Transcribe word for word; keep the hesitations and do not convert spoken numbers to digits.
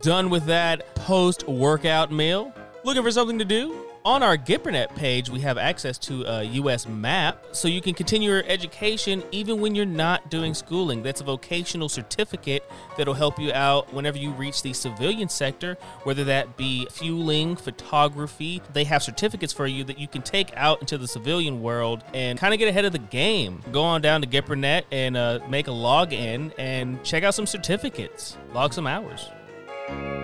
Done with that post-workout meal? Looking for something to do? On our GIPRNet page, we have access to a U S map, so you can continue your education even when you're not doing schooling. That's a vocational certificate that'll help you out whenever you reach the civilian sector, whether that be fueling, photography. They have certificates for you that you can take out into the civilian world and kind of get ahead of the game. Go on down to GIPRNet and uh, make a login and check out some certificates. Log some hours.